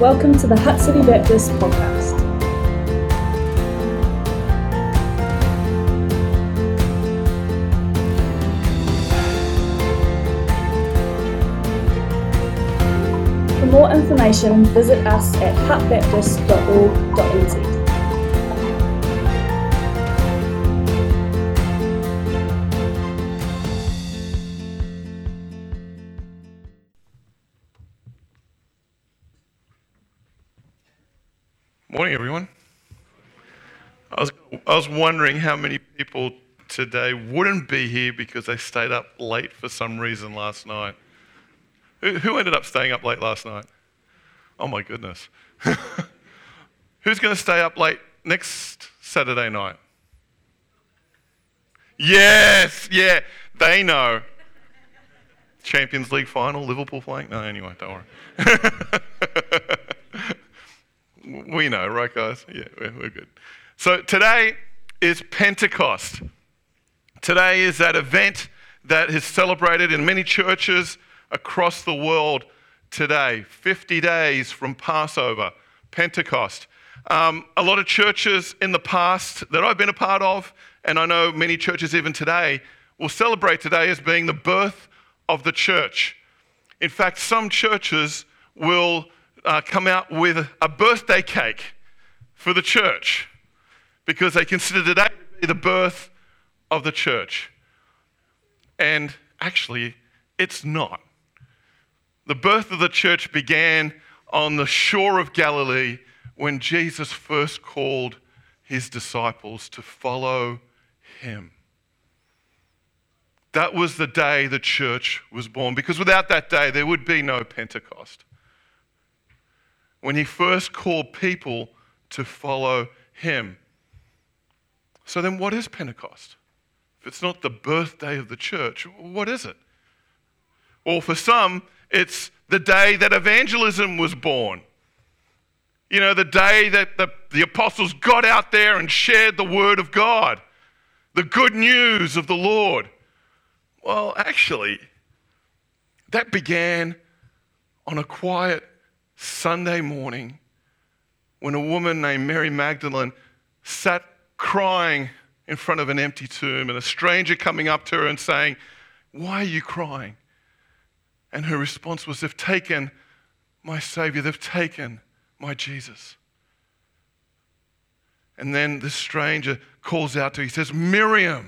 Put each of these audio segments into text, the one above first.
Welcome to the Hutt City Baptist podcast. For more information, visit us at huttbaptist.org.nz. Morning, everyone. I was wondering how many people today wouldn't be here because they stayed up late for some reason last night. Who ended up staying up late last night? Oh my goodness. Who's going to stay up late next Saturday night? Yes, yeah, they know. Champions League final, Liverpool playing? No, anyway, don't worry. We know, right, guys? Yeah, we're good. So today is Pentecost. Today is that event that is celebrated in many churches across the world today. 50 days from Passover, Pentecost. A lot of churches in the past that I've been a part of, and I know many churches even today, will celebrate today as being the birth of the church. In fact, some churches will come out with a birthday cake for the church because they consider today to be the birth of the church. And actually, it's not. The birth of the church began on the shore of Galilee when Jesus first called his disciples to follow him. That was the day the church was born, because without that day, there would be no Pentecost. When he first called people to follow him. So then what is Pentecost? If it's not the birthday of the church, what is it? Well, for some, it's the day that evangelism was born. You know, the day that the apostles got out there and shared the word of God, the good news of the Lord. Well, actually, that began on a quiet Sunday morning when a woman named Mary Magdalene sat crying in front of an empty tomb, and a stranger coming up to her and saying, "Why are you crying?" And her response was, "They've taken my Savior, they've taken my Jesus." And then the stranger calls out to her, he says, "Miriam,"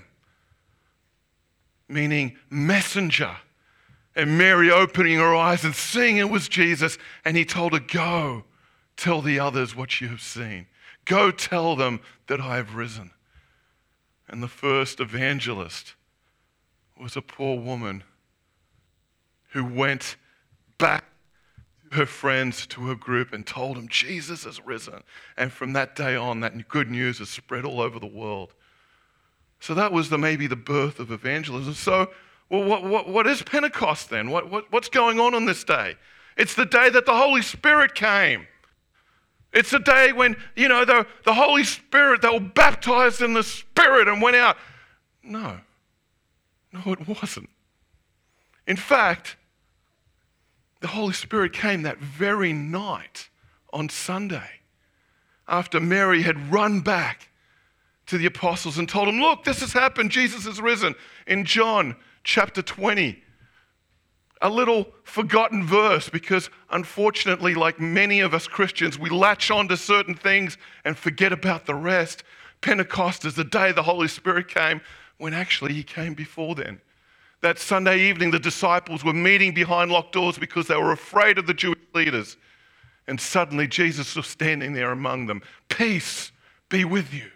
meaning messenger. And Mary opening her eyes and seeing it was Jesus. And he told her, "Go, tell the others what you have seen. Go tell them that I have risen." And the first evangelist was a poor woman who went back to her friends, to her group, and told them Jesus has risen. And from that day on, that good news has spread all over the world. So that was maybe the birth of evangelism. So, well, what is Pentecost then? What's going on this day? It's the day that the Holy Spirit came. It's the day when, you know, the Holy Spirit, they were baptized in the Spirit and went out. No, it wasn't. In fact, the Holy Spirit came that very night on Sunday after Mary had run back to the apostles and told them, "Look, this has happened. Jesus has risen." In John chapter 20, a little forgotten verse, because unfortunately, like many of us Christians, we latch on to certain things and forget about the rest. Pentecost is the day the Holy Spirit came, when actually he came before then. That Sunday evening, the disciples were meeting behind locked doors because they were afraid of the Jewish leaders. And suddenly Jesus was standing there among them. "Peace be with you,"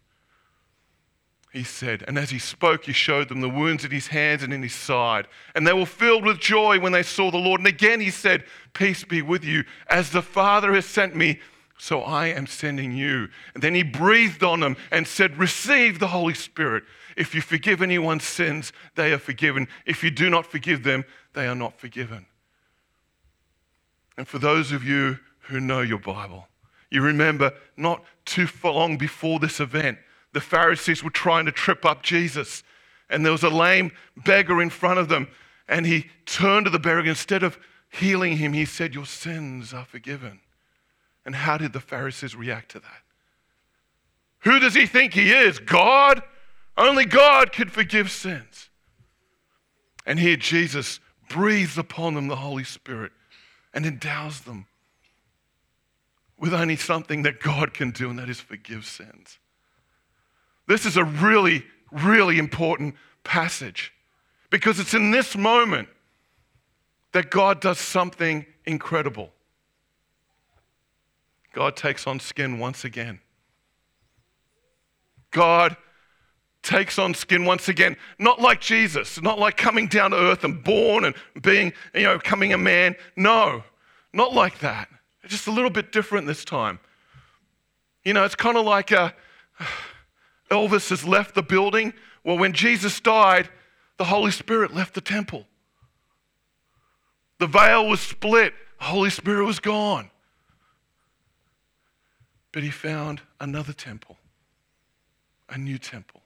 he said. And as he spoke, he showed them the wounds in his hands and in his side. And they were filled with joy when they saw the Lord. And again he said, "Peace be with you. As the Father has sent me, so I am sending you." And then he breathed on them and said, "Receive the Holy Spirit. If you forgive anyone's sins, they are forgiven. If you do not forgive them, they are not forgiven." And for those of you who know your Bible, you remember not too long before this event, the Pharisees were trying to trip up Jesus. And there was a lame beggar in front of them. And he turned to the beggar. Instead of healing him, he said, "Your sins are forgiven." And how did the Pharisees react to that? Who does he think he is? God? Only God could forgive sins. And here Jesus breathes upon them the Holy Spirit and endows them with only something that God can do, and that is forgive sins. This is a really, really important passage because it's in this moment that God does something incredible. God takes on skin once again. God takes on skin once again, not like Jesus, not like coming down to earth and born and being, becoming a man. No, not like that. It's just a little bit different this time. It's kind of like Elvis has left the building. Well, when Jesus died, the Holy Spirit left the temple. The veil was split. The Holy Spirit was gone. But he found another temple, a new temple.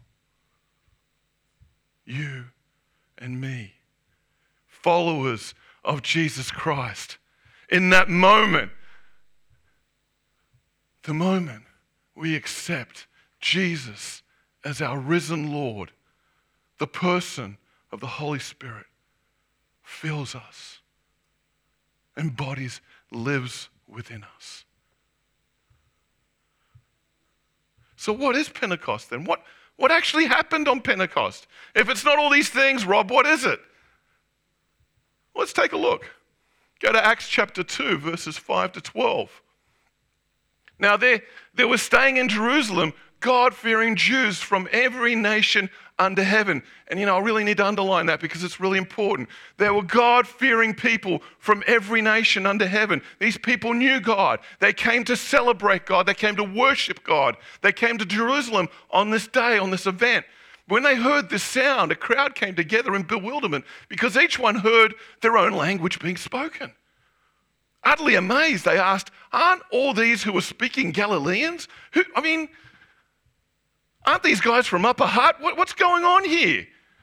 You and me, followers of Jesus Christ. In that moment, the moment we accept Jesus as our risen Lord, the person of the Holy Spirit fills us, embodies, lives within us. So what is Pentecost then? What actually happened on Pentecost? If it's not all these things, Rob, what is it? Let's take a look. Go to Acts chapter 2, verses 5 to 12. Now there were staying in Jerusalem God-fearing Jews from every nation under heaven. And I really need to underline that because it's really important. There were God-fearing people from every nation under heaven. These people knew God. They came to celebrate God. They came to worship God. They came to Jerusalem on this day, on this event. When they heard this sound, a crowd came together in bewilderment because each one heard their own language being spoken. Utterly amazed, they asked, aren't all these who were speaking Galileans? Aren't these guys from Upper Hutt? What's going on here?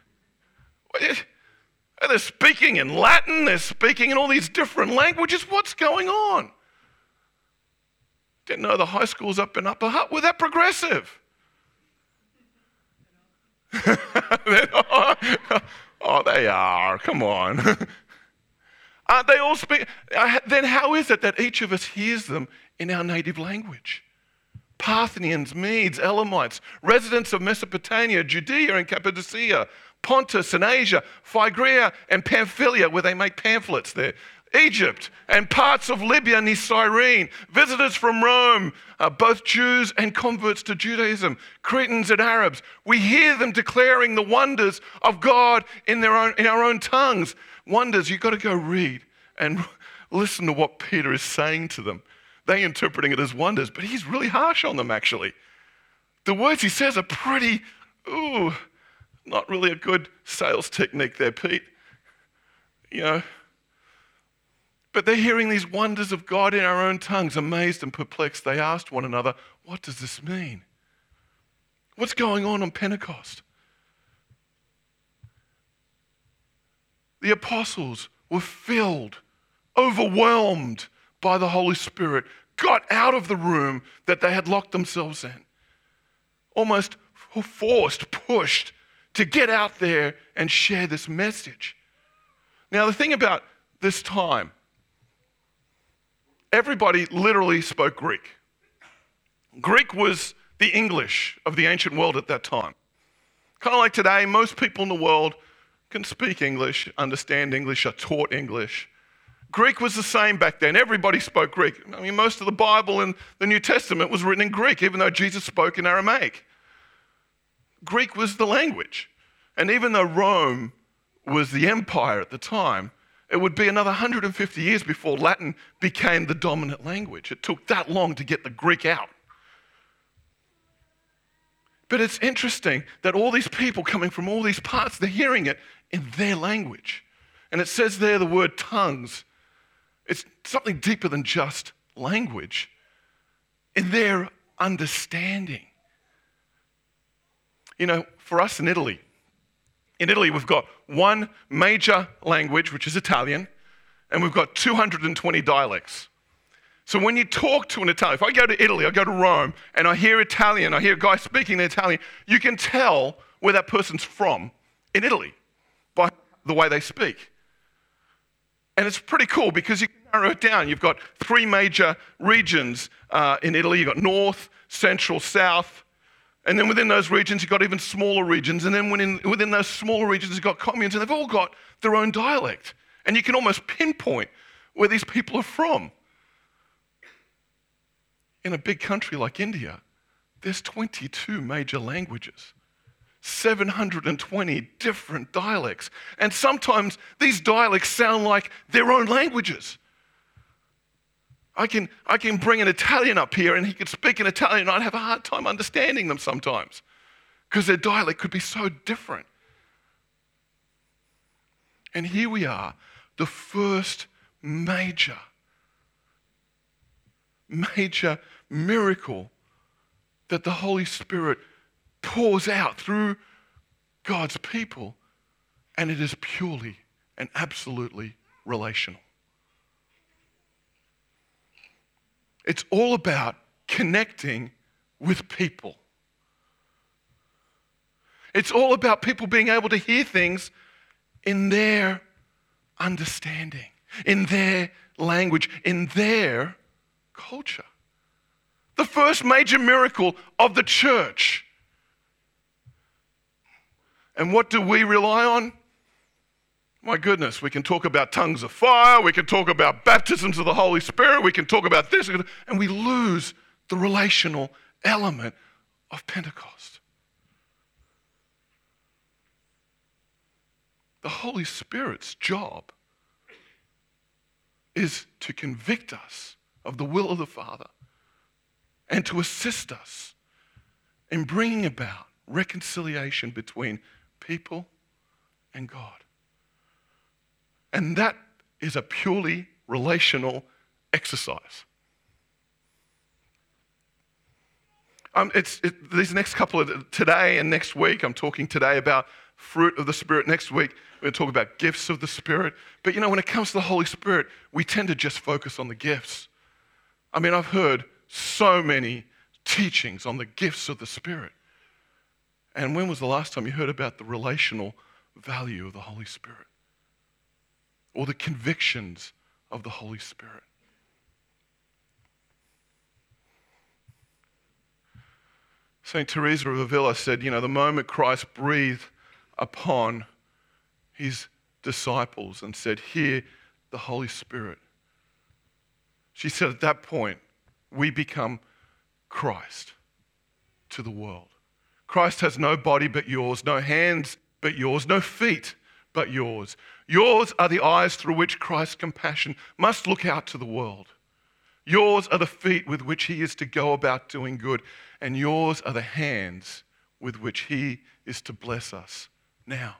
They're speaking in Latin, they're speaking in all these different languages. What's going on? Didn't know the high schools up in Upper Hutt were that progressive. Oh, they are. Come on. Aren't they all speak? Then how is it that each of us hears them in our native language? Parthians, Medes, Elamites, residents of Mesopotamia, Judea and Cappadocia, Pontus and Asia, Phrygia and Pamphylia, where they make pamphlets there, Egypt and parts of Libya near Cyrene, visitors from Rome, both Jews and converts to Judaism, Cretans and Arabs. We hear them declaring the wonders of God in our own tongues. Wonders, you've got to go read and listen to what Peter is saying to them. They're interpreting it as wonders, but he's really harsh on them, actually. The words he says are pretty, not really a good sales technique there, Pete. But they're hearing these wonders of God in our own tongues. Amazed and perplexed, they asked one another, what does this mean? What's going on Pentecost? The apostles were filled, overwhelmed by the Holy Spirit, got out of the room that they had locked themselves in, almost forced, pushed to get out there and share this message. Now, the thing about this time, everybody literally spoke Greek. Greek was the English of the ancient world at that time. Kind of like today, most people in the world can speak English, understand English, are taught English. Greek was the same back then. Everybody spoke Greek. Most of the Bible and the New Testament was written in Greek, even though Jesus spoke in Aramaic. Greek was the language. And even though Rome was the empire at the time, it would be another 150 years before Latin became the dominant language. It took that long to get the Greek out. But it's interesting that all these people coming from all these parts, they're hearing it in their language. And it says there the word tongues. It's something deeper than just language. In their understanding. For us in Italy we've got one major language, which is Italian, and we've got 220 dialects. So when you talk to an Italian, if I go to Italy, I go to Rome, and I hear Italian, I hear a guy speaking in Italian, you can tell where that person's from in Italy by the way they speak. And it's pretty cool because you can narrow it down. You've got 3 major regions in Italy. You've got north, central, south. And then within those regions, you've got even smaller regions. And then within those smaller regions, you've got communes, and they've all got their own dialect. And you can almost pinpoint where these people are from. In a big country like India, there's 22 major languages, 720 different dialects. And sometimes these dialects sound like their own languages. I can bring an Italian up here and he could speak in Italian and I'd have a hard time understanding them sometimes because their dialect could be so different. And here we are, the first major miracle that the Holy Spirit pours out through God's people, and it is purely and absolutely relational. It's all about connecting with people. It's all about people being able to hear things in their understanding, in their language, in their culture. The first major miracle of the church. And what do we rely on? My goodness, we can talk about tongues of fire, we can talk about baptisms of the Holy Spirit, we can talk about this, and we lose the relational element of Pentecost. The Holy Spirit's job is to convict us of the will of the Father and to assist us in bringing about reconciliation between people and God. And that is a purely relational exercise. These next couple of, today and next week, I'm talking today about fruit of the Spirit. Next week, we're going to talk about gifts of the Spirit. But when it comes to the Holy Spirit, we tend to just focus on the gifts. I've heard so many teachings on the gifts of the Spirit. And when was the last time you heard about the relational value of the Holy Spirit? Or the convictions of the Holy Spirit? St. Teresa of Avila said, the moment Christ breathed upon his disciples and said, "Hear the Holy Spirit," she said at that point, we become Christ to the world. Christ has no body but yours, no hands but yours, no feet but yours. Yours are the eyes through which Christ's compassion must look out to the world. Yours are the feet with which he is to go about doing good, and yours are the hands with which he is to bless us now.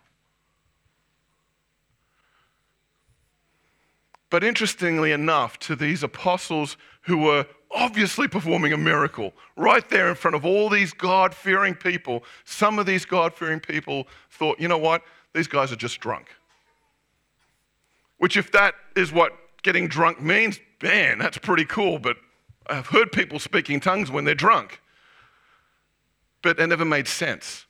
But interestingly enough, to these apostles who were obviously performing a miracle right there in front of all these God-fearing people, some of these God-fearing people thought, you know what, these guys are just drunk. Which, if that is what getting drunk means, man, that's pretty cool, but I've heard people speak in tongues when they're drunk. But it never made sense,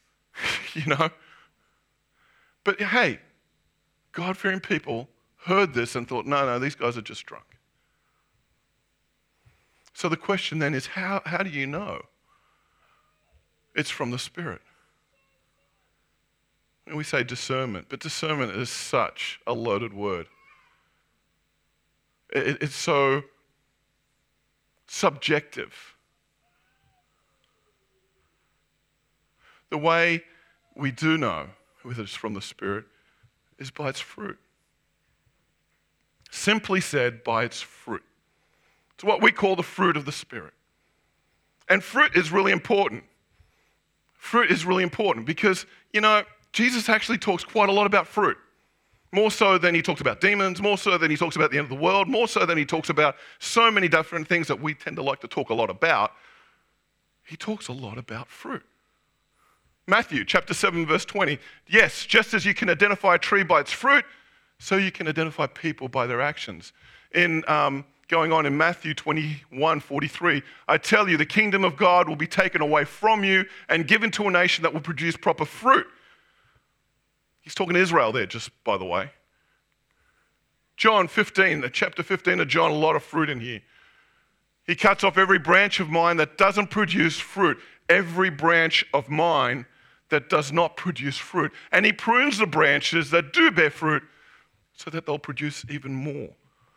But hey, God-fearing people heard this and thought, no, these guys are just drunk. So the question then is, how do you know? It's from the Spirit. And we say discernment, but discernment is such a loaded word. It's so subjective. The way we do know whether it's from the Spirit is by its fruit. Simply said, by its fruit. It's what we call the fruit of the Spirit. And fruit is really important. Fruit is really important because, Jesus actually talks quite a lot about fruit. More so than he talks about demons, more so than he talks about the end of the world, more so than he talks about so many different things that we tend to like to talk a lot about. He talks a lot about fruit. Matthew chapter 7, verse 20. Yes, just as you can identify a tree by its fruit, so you can identify people by their actions. In going on in Matthew 21:43. I tell you, the kingdom of God will be taken away from you and given to a nation that will produce proper fruit. He's talking to Israel there, just by the way. John 15, chapter 15 of John, a lot of fruit in here. He cuts off every branch of mine that doesn't produce fruit. Every branch of mine that does not produce fruit. And he prunes the branches that do bear fruit so that they'll produce even more.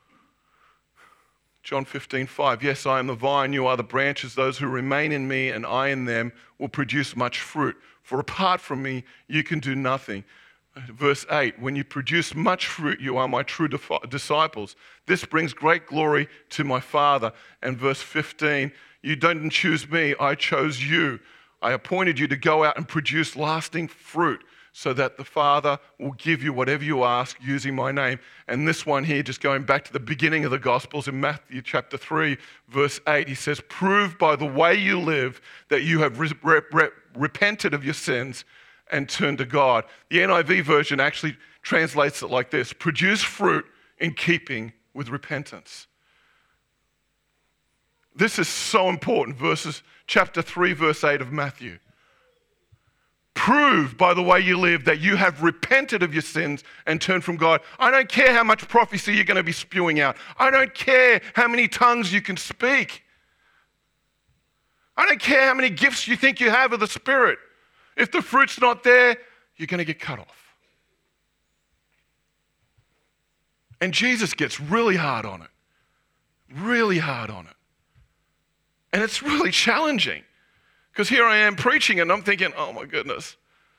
John 15:5. Yes, I am the vine, you are the branches. Those who remain in me and I in them will produce much fruit. For apart from me, you can do nothing. Verse 8, when you produce much fruit, you are my true disciples. This brings great glory to my Father. And verse 15, you didn't choose me, I chose you. I appointed you to go out and produce lasting fruit so that the Father will give you whatever you ask using my name. And this one here, just going back to the beginning of the Gospels in Matthew chapter 3, verse 8, he says, prove by the way you live that you have repented of your sins and turn to God. The NIV version actually translates it like this: produce fruit in keeping with repentance. This is so important. Chapter 3, verse 8 of Matthew. Prove by the way you live that you have repented of your sins and turned from God. I don't care how much prophecy you're going to be spewing out. I don't care how many tongues you can speak. I don't care how many gifts you think you have of the Spirit. If the fruit's not there, you're going to get cut off. And Jesus gets really hard on it. Really hard on it. And it's really challenging. Because here I am preaching and I'm thinking, oh my goodness.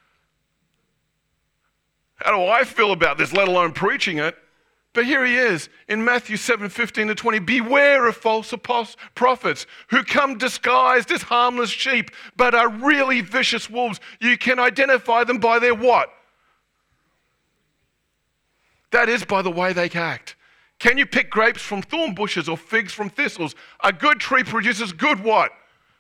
How do I feel about this, let alone preaching it? But here he is in Matthew 7:15-20. Beware of false prophets who come disguised as harmless sheep, but are really vicious wolves. You can identify them by their what? That is by the way they act. Can you pick grapes from thorn bushes or figs from thistles? A good tree produces good what?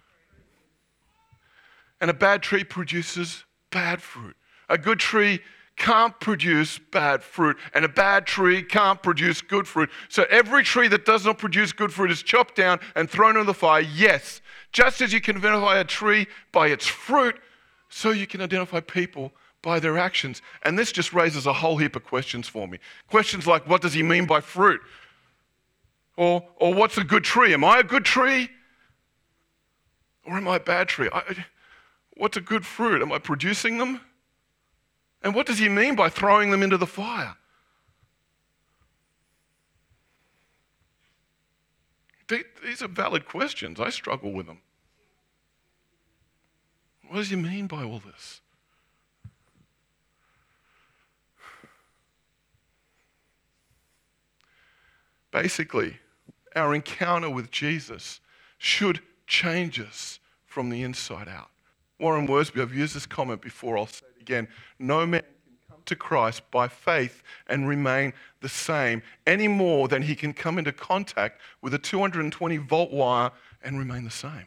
And a bad tree produces bad fruit. A good tree can't produce bad fruit, and a bad tree can't produce good fruit. So every tree that does not produce good fruit is chopped down and thrown into the fire. Yes, just as you can identify a tree by its fruit, so you can identify people by their actions. And this just raises a whole heap of questions for me. Questions like, what does he mean by fruit? Or what's a good tree? Am I a good tree? Or am I a bad tree? What's a good fruit? Am I producing them? And what does he mean by throwing them into the fire? These are valid questions. I struggle with them. What does he mean by all this? Basically, our encounter with Jesus should change us from the inside out. Warren Worsby, I've used this comment before, I'll say it again. No man can come to Christ by faith and remain the same any more than he can come into contact with a 220-volt wire and remain the same.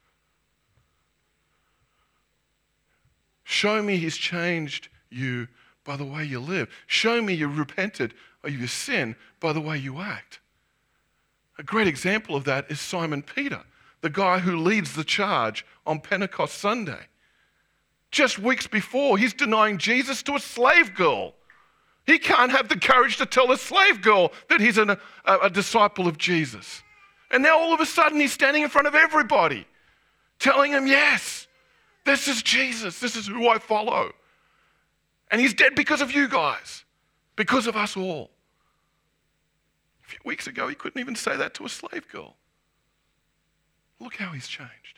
Show me he's changed you by the way you live. Show me you repented of your sin by the way you act. A great example of that is Simon Peter, the guy who leads the charge on Pentecost Sunday. Just weeks before, he's denying Jesus to a slave girl. He can't have the courage to tell a slave girl that he's a disciple of Jesus. And now all of a sudden he's standing in front of everybody, telling them, yes, this is Jesus. This is who I follow. And he's dead because of you guys, because of us all. A few weeks ago, he couldn't even say that to a slave girl. Look how he's changed.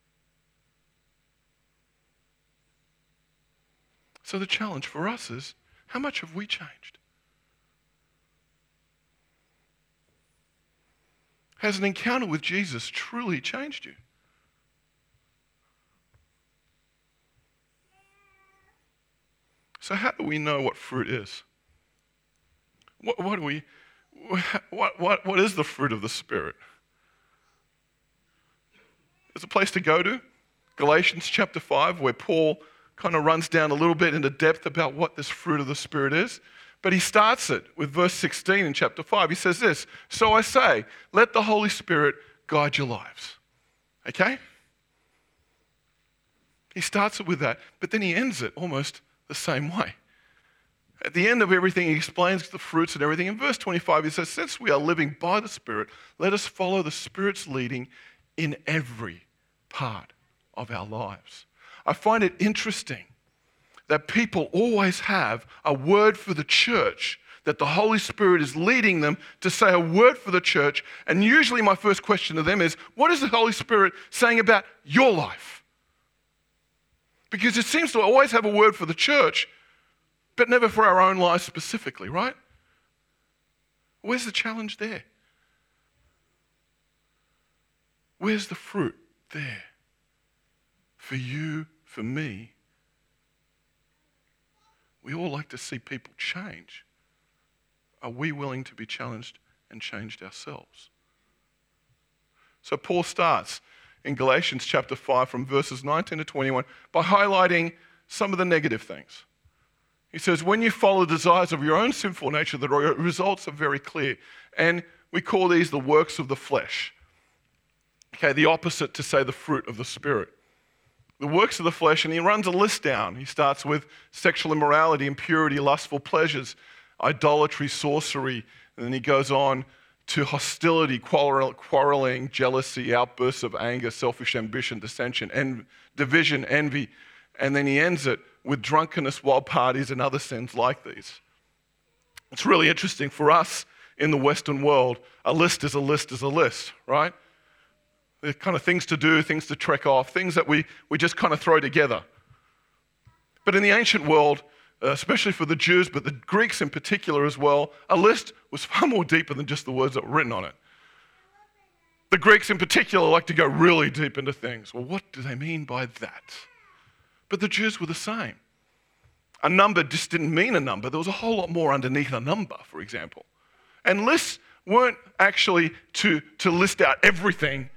So the challenge for us is, how much have we changed? Has an encounter with Jesus truly changed you? So how do we know what fruit is? What is the fruit of the Spirit? There's a place to go to, Galatians chapter 5, where Paul kind of runs down a little bit into depth about what this fruit of the Spirit is. But he starts it with verse 16 in chapter 5. He says this, "So I say, let the Holy Spirit guide your lives." Okay? He starts it with that, but then he ends it almost the same way. At the end of everything, he explains the fruits and everything. In verse 25, he says, "Since we are living by the Spirit, let us follow the Spirit's leading in every part of our lives." I find it interesting that people always have a word for the church, that the Holy Spirit is leading them to say a word for the church. And usually my first question to them is, what is the Holy Spirit saying about your life? Because it seems to always have a word for the church, but never for our own lives specifically, right? Where's the challenge there? Where's the fruit there? For you, for me. We all like to see people change. Are we willing to be challenged and changed ourselves? So Paul starts in Galatians chapter 5 from verses 19 to 21 by highlighting some of the negative things. He says, when you follow the desires of your own sinful nature, the results are very clear. And we call these the works of the flesh. Okay, the opposite to say the fruit of the Spirit. The works of the flesh, and he runs a list down. He starts with sexual immorality, impurity, lustful pleasures, idolatry, sorcery, and then he goes on to hostility, quarreling, jealousy, outbursts of anger, selfish ambition, dissension, division, envy, and then he ends it with drunkenness, wild parties, and other sins like these. It's really interesting for us in the Western world. A list is a list is a list, right? They're kind of things to do, things to trek off, things that we just kind of throw together. But in the ancient world, especially for the Jews, but the Greeks in particular as well, a list was far more deeper than just the words that were written on it. The Greeks in particular like to go really deep into things. Well, what do they mean by that? But the Jews were the same. A number just didn't mean a number. There was a whole lot more underneath a number, for example. And lists weren't actually to list out everything.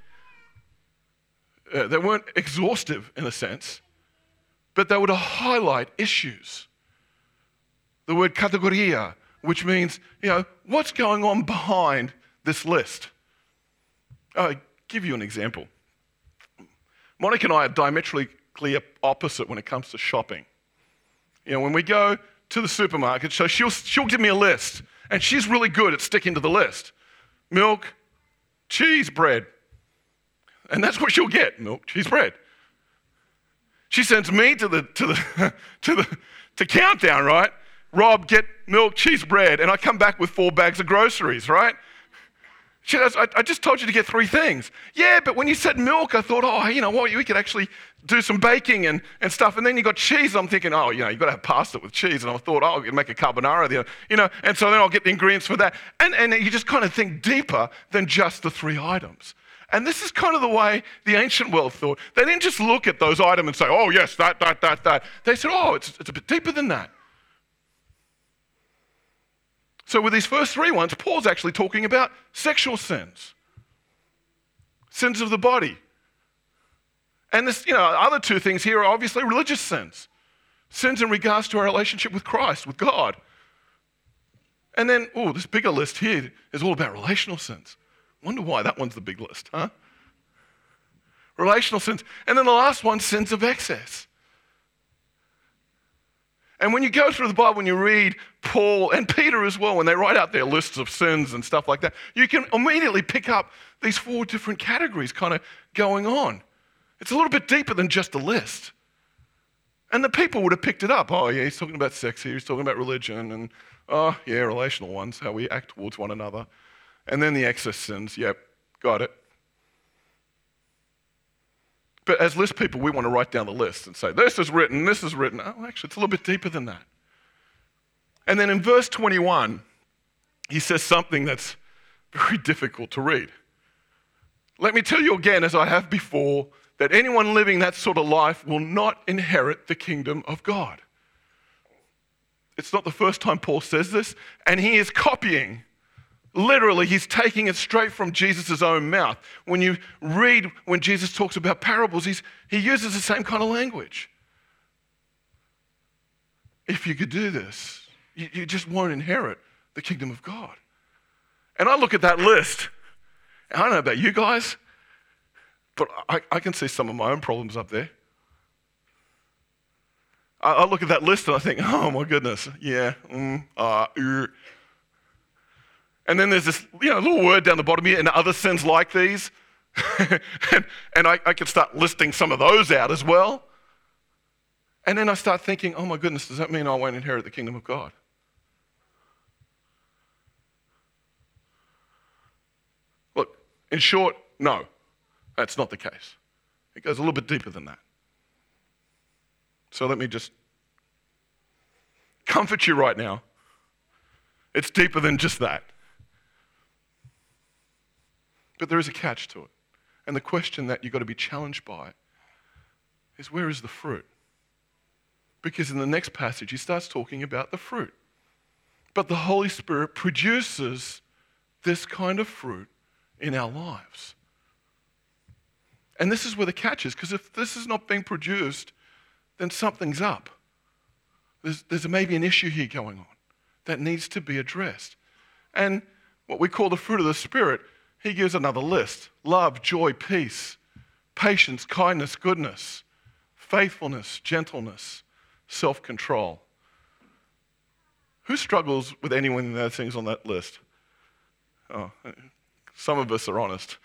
They weren't exhaustive in a sense, but they were to highlight issues. The word kategoria, which means, what's going on behind this list? I'll give you an example. Monica and I are diametrically opposite when it comes to shopping. When we go to the supermarket, so she'll give me a list, and she's really good at sticking to the list. Milk, cheese, bread. And that's what she'll get, milk, cheese, bread. She sends me to countdown, right? Rob, get milk, cheese, bread. And I come back with 4 bags of groceries, right? She goes, I just told you to get 3 things. Yeah, but when you said milk, I thought, we could actually do some baking and stuff. And then you got cheese. I'm thinking, you've got to have pasta with cheese. And I thought, I could make a carbonara there, and so then I'll get the ingredients for that. And you just kind of think deeper than just the 3 items. And this is kind of the way the ancient world thought. They didn't just look at those items and say, oh, yes, that. They said, it's a bit deeper than that. So with these first 3 ones, Paul's actually talking about sexual sins, sins of the body. And this, other 2 things here are obviously religious sins, sins in regards to our relationship with Christ, with God. And then, this bigger list here is all about relational sins. Wonder why that one's the big list, huh? Relational sins. And then the last one, sins of excess. And when you go through the Bible and you read Paul and Peter as well, when they write out their lists of sins and stuff like that, you can immediately pick up these 4 different categories kind of going on. It's a little bit deeper than just a list. And the people would have picked it up. Oh, yeah, he's talking about sex here, he's talking about religion, and relational ones, how we act towards one another. And then the excess sins, yep, got it. But as list people, we want to write down the list and say, this is written, this is written. Oh, actually, it's a little bit deeper than that. And then in verse 21, he says something that's very difficult to read. Let me tell you again, as I have before, that anyone living that sort of life will not inherit the kingdom of God. It's not the first time Paul says this, and he is copying. Literally, he's taking it straight from Jesus' own mouth. When you read when Jesus talks about parables, he uses the same kind of language. If you could do this, You just won't inherit the kingdom of God. And I look at that list, and I don't know about you guys, but I can see some of my own problems up there. I look at that list and I think, oh my goodness, yeah, And then there's this little word down the bottom here, and other sins like these. and I can start listing some of those out as well. And then I start thinking, oh my goodness, does that mean I won't inherit the kingdom of God? Look, in short, no, that's not the case. It goes a little bit deeper than that. So let me just comfort you right now. It's deeper than just that. But there is a catch to it. And the question that you've got to be challenged by is, where is the fruit? Because in the next passage, he starts talking about the fruit. But the Holy Spirit produces this kind of fruit in our lives. And this is where the catch is, because if this is not being produced, then something's up. There's maybe an issue here going on that needs to be addressed. And what we call the fruit of the Spirit, he gives another list: love, joy, peace, patience, kindness, goodness, faithfulness, gentleness, self-control. Who struggles with any one of those things on that list? Oh, some of us are honest.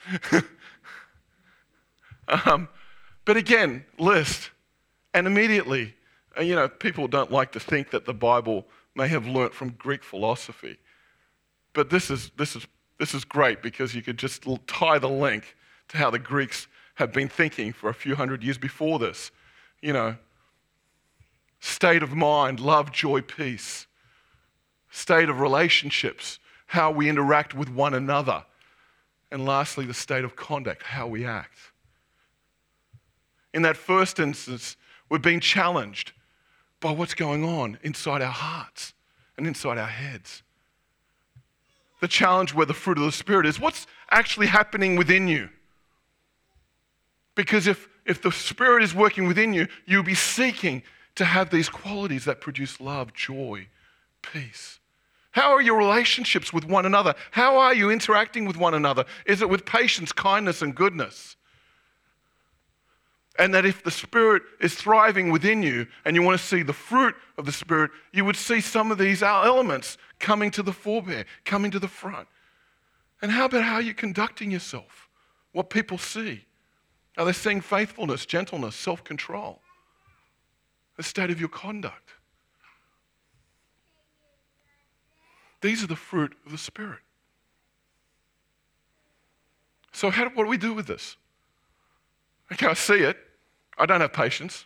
But again, list. And immediately, people don't like to think that the Bible may have learnt from Greek philosophy. But this is great, because you could just tie the link to how the Greeks have been thinking for a few hundred years before this. State of mind, love, joy, peace. State of relationships, how we interact with one another. And lastly, the state of conduct, how we act. In that first instance, we're being challenged by what's going on inside our hearts and inside our heads. The challenge where the fruit of the Spirit is, what's actually happening within you? Because if the Spirit is working within you, you'll be seeking to have these qualities that produce love, joy, peace. How are your relationships with one another? How are you interacting with one another? Is it with patience, kindness, and goodness? And that if the Spirit is thriving within you and you want to see the fruit of the Spirit, you would see some of these elements coming to the forebear, coming to the front. And how about how you're conducting yourself? What people see? Are they seeing faithfulness, gentleness, self-control? The state of your conduct. These are the fruit of the Spirit. So what do we do with this? Okay, I see it. I don't have patience.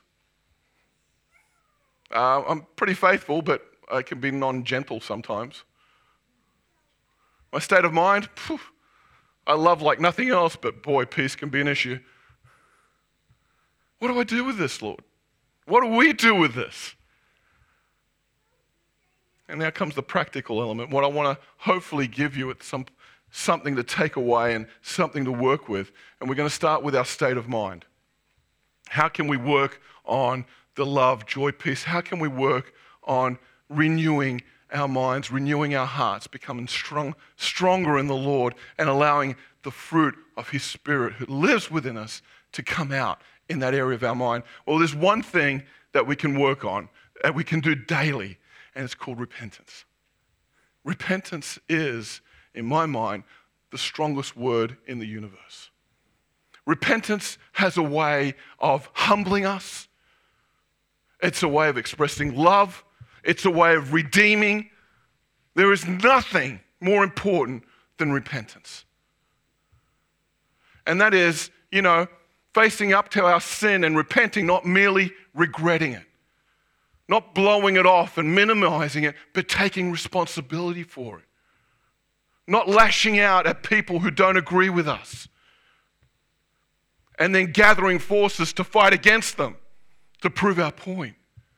I'm pretty faithful, but I can be non-gentle sometimes. My state of mind, I love like nothing else, but boy, peace can be an issue. What do I do with this, Lord? What do we do with this? And now comes the practical element. What I want to hopefully give you at something to take away and something to work with. And we're going to start with our state of mind. How can we work on the love, joy, peace? How can we work on renewing our minds, renewing our hearts, becoming stronger in the Lord, and allowing the fruit of His Spirit who lives within us to come out in that area of our mind? Well, there's one thing that we can work on, that we can do daily, and it's called repentance. Repentance is, in my mind, the strongest word in the universe. Repentance has a way of humbling us. It's a way of expressing love. It's a way of redeeming. There is nothing more important than repentance. And that is, facing up to our sin and repenting, not merely regretting it, not blowing it off and minimizing it, but taking responsibility for it. Not lashing out at people who don't agree with us, and then gathering forces to fight against them to prove our point.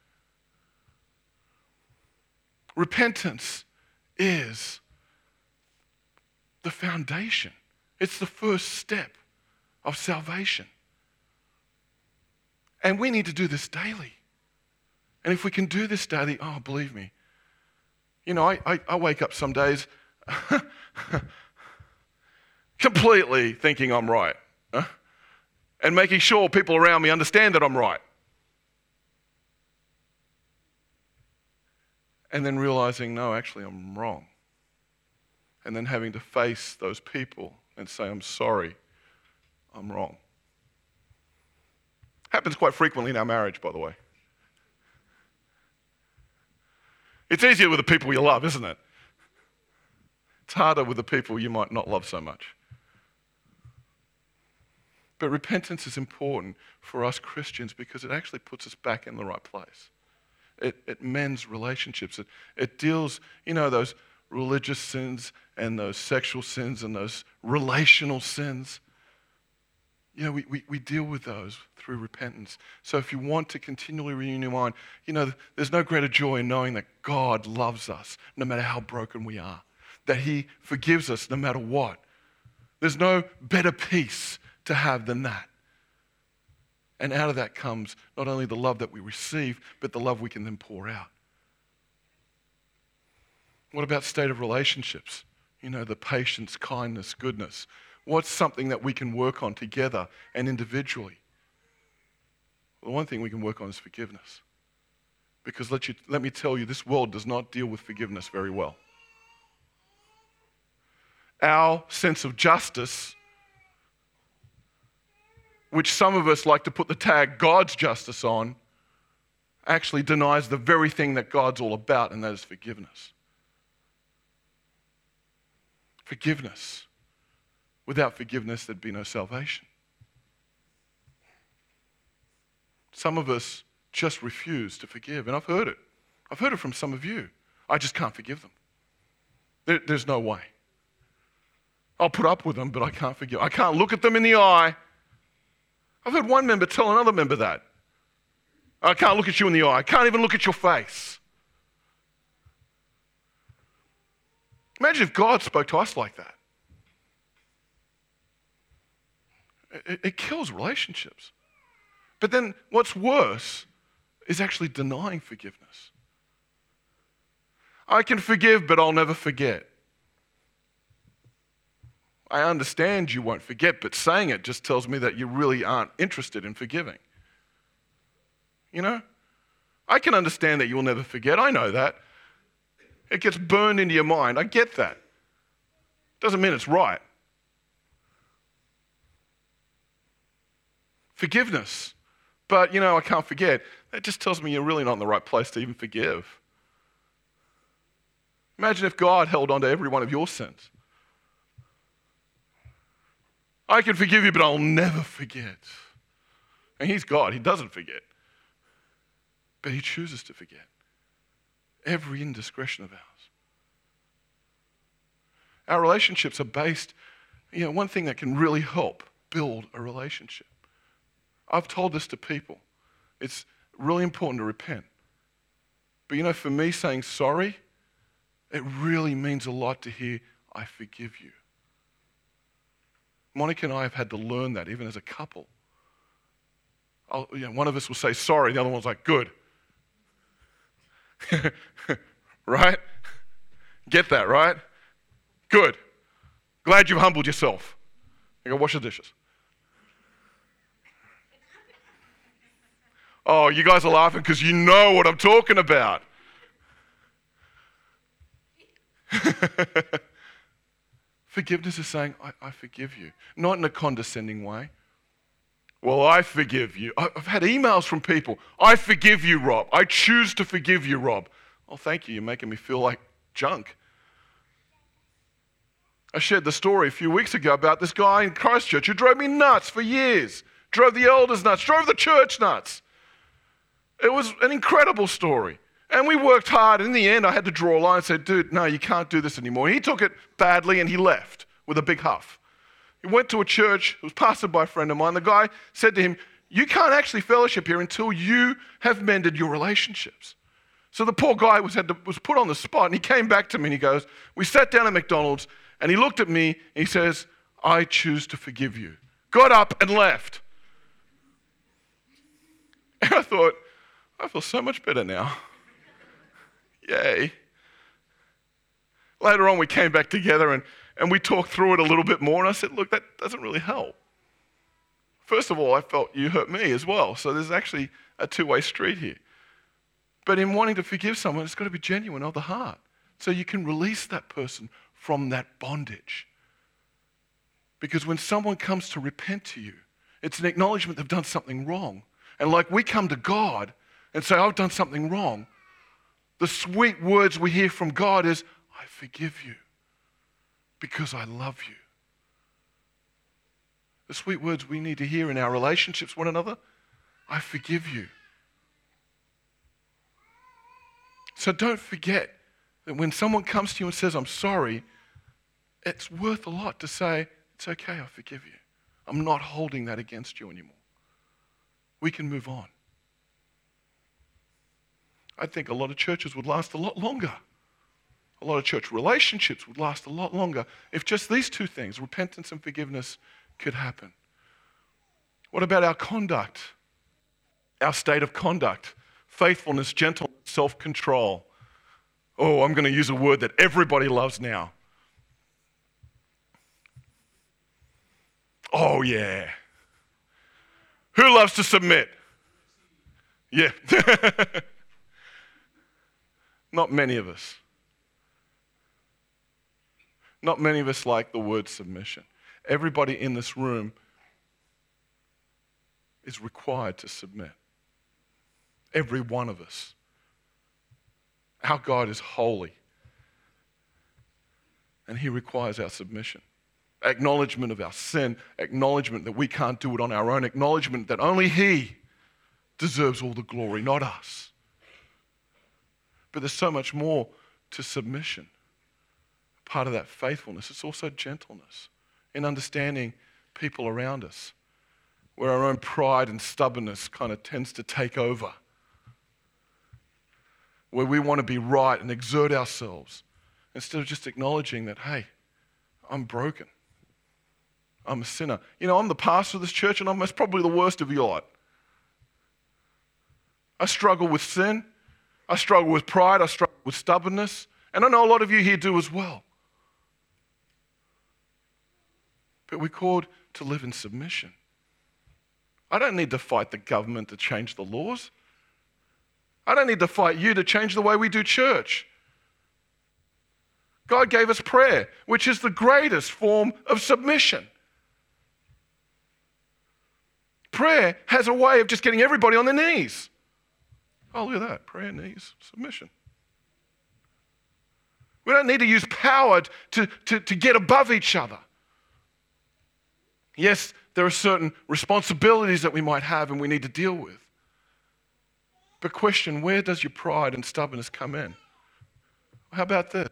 Repentance is the foundation. It's the first step of salvation. And we need to do this daily. And if we can do this daily, believe me, I wake up some days completely thinking I'm right, and making sure people around me understand that I'm right. And then realizing, no, actually I'm wrong. And then having to face those people and say, I'm sorry, I'm wrong. Happens quite frequently in our marriage, by the way. It's easier with the people you love, isn't it? It's harder with the people you might not love so much. But repentance is important for us Christians because it actually puts us back in the right place. It mends relationships. It deals, those religious sins and those sexual sins and those relational sins. We deal with those through repentance. So if you want to continually renew your mind, there's no greater joy in knowing that God loves us no matter how broken we are, that He forgives us no matter what. There's no better peace to have than that. And out of that comes not only the love that we receive, but the love we can then pour out. What about state of relationships? The patience, kindness, goodness. What's something that we can work on together and individually? Well, one thing we can work on is forgiveness. Because let me tell you, this world does not deal with forgiveness very well. Our sense of justice, which some of us like to put the tag God's justice on, actually denies the very thing that God's all about, and that is forgiveness. Forgiveness. Without forgiveness, there'd be no salvation. Some of us just refuse to forgive, and I've heard it. I've heard it from some of you. I just can't forgive them. There's no way. I'll put up with them, but I can't forgive. I can't look at them in the eye. I've heard one member tell another member that. I can't look at you in the eye. I can't even look at your face. Imagine if God spoke to us like that. It kills relationships. But then what's worse is actually denying forgiveness. I can forgive, but I'll never forget. I understand you won't forget, but saying it just tells me that you really aren't interested in forgiving. I can understand that you'll never forget. I know that. It gets burned into your mind. I get that. Doesn't mean it's right. Forgiveness. But, I can't forget. That just tells me you're really not in the right place to even forgive. Imagine if God held on to every one of your sins. I can forgive you, but I'll never forget. And He's God. He doesn't forget. But He chooses to forget every indiscretion of ours. Our relationships are based, one thing that can really help build a relationship. I've told this to people. It's really important to repent. But for me, saying sorry, it really means a lot to hear, I forgive you. Monica and I have had to learn that, even as a couple. One of us will say sorry, the other one's like, good. Right? Get that, right? Good. Glad you've humbled yourself. You go wash the dishes. Oh, you guys are laughing because you know what I'm talking about. Forgiveness is saying, I forgive you. Not in a condescending way. Well, I forgive you. I've had emails from people. I forgive you, Rob. I choose to forgive you, Rob. Oh, thank you. You're making me feel like junk. I shared the story a few weeks ago about this guy in Christchurch who drove me nuts for years. Drove the elders nuts. Drove the church nuts. It was an incredible story. And we worked hard. In the end, I had to draw a line and say, dude, no, you can't do this anymore. And he took it badly and he left with a big huff. He went to a church. It was pastored by a friend of mine. The guy said to him, you can't actually fellowship here until you have mended your relationships. So the poor guy was put on the spot, and he came back to me and he goes, we sat down at McDonald's and he looked at me and he says, I choose to forgive you. Got up and left. And I thought, I feel so much better now. Yay. Later on, we came back together and we talked through it a little bit more. And I said, look, that doesn't really help. First of all, I felt you hurt me as well. So there's actually a two-way street here. But in wanting to forgive someone, it's got to be genuine of the heart. So you can release that person from that bondage. Because when someone comes to repent to you, it's an acknowledgement they've done something wrong. And like we come to God and say, I've done something wrong, the sweet words we hear from God is, I forgive you because I love you. The sweet words we need to hear in our relationships with one another, I forgive you. So don't forget that when someone comes to you and says, I'm sorry, it's worth a lot to say, it's okay, I forgive you. I'm not holding that against you anymore. We can move on. I think a lot of churches would last a lot longer. A lot of church relationships would last a lot longer if just these two things, repentance and forgiveness, could happen. What about our conduct? Our state of conduct? Faithfulness, gentleness, self-control. Oh, I'm going to use a word that everybody loves now. Oh, yeah. Who loves to submit? Yeah. Not many of us. Not many of us like the word submission. Everybody in this room is required to submit. Every one of us. Our God is holy. And he requires our submission. Acknowledgement of our sin, acknowledgement that we can't do it on our own, acknowledgement that only he deserves all the glory, not us. But there's so much more to submission. Part of that faithfulness, it's also gentleness in understanding people around us, where our own pride and stubbornness kind of tends to take over, where we want to be right and exert ourselves instead of just acknowledging that, hey, I'm broken. I'm a sinner. You know, I'm the pastor of this church and I'm most probably the worst of you lot. I struggle with sin. I struggle with pride. I struggle with stubbornness. And I know a lot of you here do as well. But we're called to live in submission. I don't need to fight the government to change the laws. I don't need to fight you to change the way we do church. God gave us prayer, which is the greatest form of submission. Prayer has a way of just getting everybody on their knees. Oh, look at that. Prayer, knees, submission. We don't need to use power to get above each other. Yes, there are certain responsibilities that we might have and we need to deal with. But question, where does your pride and stubbornness come in? How about this?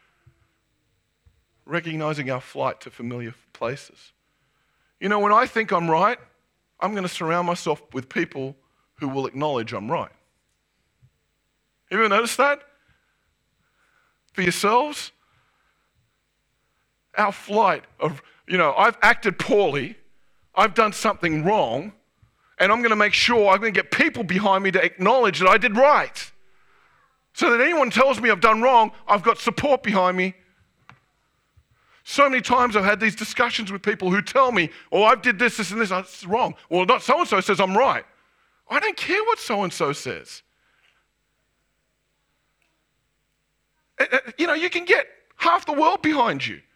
Recognizing our flight to familiar places. You know, when I think I'm right, I'm going to surround myself with people who will acknowledge I'm right. Have you ever noticed that? For yourselves? Our flight of, I've acted poorly, I've done something wrong, and I'm going to make sure I'm going to get people behind me to acknowledge that I did right. So that anyone tells me I've done wrong, I've got support behind me. So many times I've had these discussions with people who tell me, oh, I did this, and this, it's wrong. Well, not so-and-so says I'm right. I don't care what so-and-so says. You can get half the world behind you.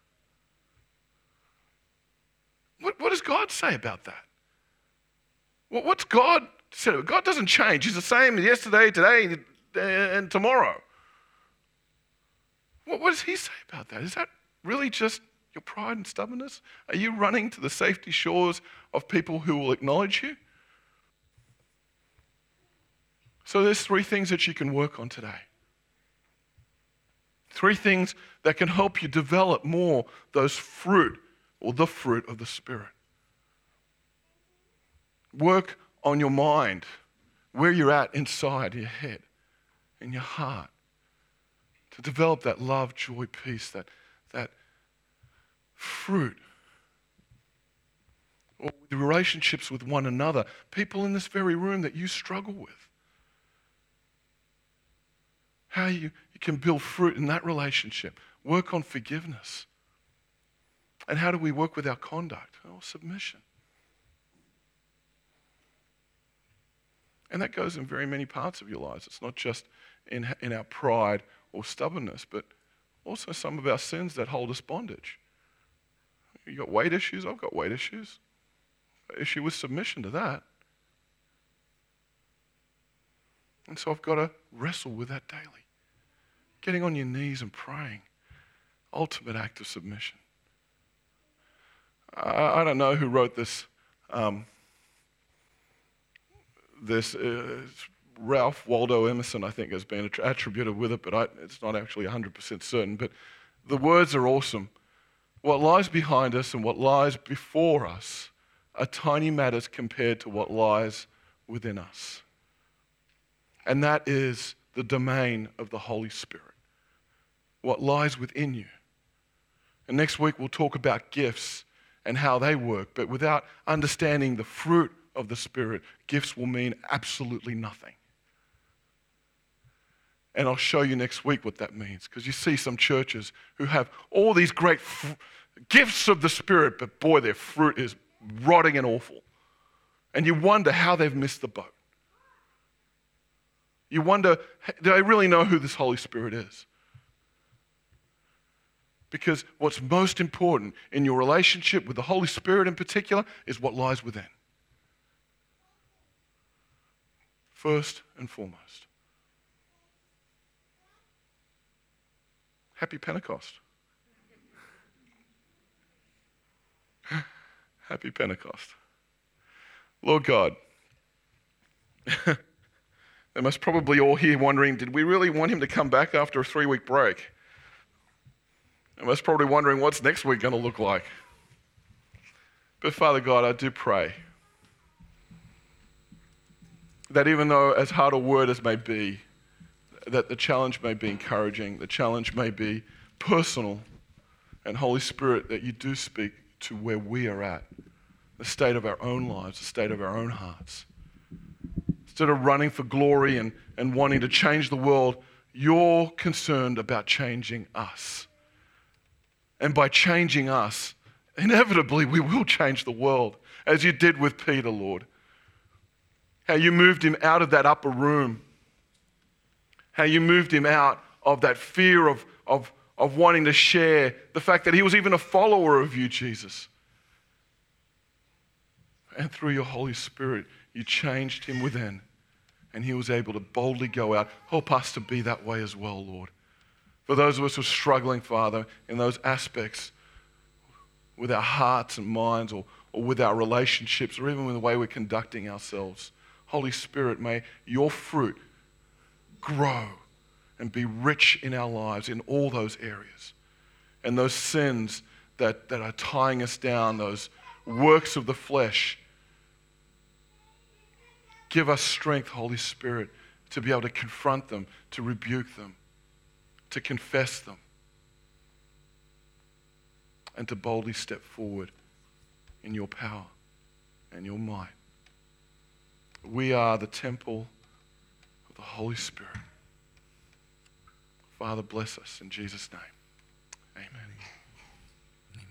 What does God say about that? What's God said? God doesn't change. He's the same yesterday, today, and tomorrow. What does he say about that? Is that really just your pride and stubbornness? Are you running to the safety shores of people who will acknowledge you? So there's 3 things that you can work on today. 3 things that can help you develop more those fruit or the fruit of the Spirit. Work on your mind, where you're at inside your head, in your heart, to develop that love, joy, peace, that fruit. Or the relationships with one another, people in this very room that you struggle with. how you can build fruit in that relationship. Work on forgiveness. And how do we work with our conduct? Oh, submission. And that goes in very many parts of your lives. It's not just in our pride or stubbornness, but also some of our sins that hold us bondage. You got weight issues? I've got weight issues. Issue with submission to that. And so I've got to wrestle with that daily. Getting on your knees and praying. Ultimate act of submission. I don't know who wrote this. Ralph Waldo Emerson, I think, has been attributed with it, but it's not actually 100% certain. But the words are awesome. What lies behind us and what lies before us are tiny matters compared to what lies within us. And that is the domain of the Holy Spirit. What lies within you. And next week we'll talk about gifts and how they work. But without understanding the fruit of the Spirit, gifts will mean absolutely nothing. And I'll show you next week what that means. Because you see some churches who have all these great gifts of the Spirit, but boy, their fruit is rotting and awful. And you wonder how they've missed the boat. You wonder, do they really know who this Holy Spirit is? Because what's most important in your relationship with the Holy Spirit in particular is what lies within. First and foremost. Happy Pentecost. Happy Pentecost. Lord God, they must probably all here wondering, did we really want him to come back after a 3-week break? They must probably wondering, what's next week going to look like? But Father God, I do pray that even though as hard a word as may be, that the challenge may be encouraging, the challenge may be personal, and Holy Spirit, that you do speak to where we are at, the state of our own lives, the state of our own hearts. Instead of running for glory and wanting to change the world, you're concerned about changing us. And by changing us, inevitably we will change the world, as you did with Peter, Lord. How you moved him out of that upper room. How you moved him out of that fear of wanting to share the fact that he was even a follower of you, Jesus. And through your Holy Spirit, you changed him within. And he was able to boldly go out. Help us to be that way as well, Lord. For those of us who are struggling, Father, in those aspects with our hearts and minds or with our relationships or even with the way we're conducting ourselves, Holy Spirit, may your fruit grow and be rich in our lives in all those areas. And those sins that are tying us down, those works of the flesh, give us strength, Holy Spirit, to be able to confront them, to rebuke them, to confess them, and to boldly step forward in your power and your might. We are the temple of the Holy Spirit. Father, bless us in Jesus' name. Amen.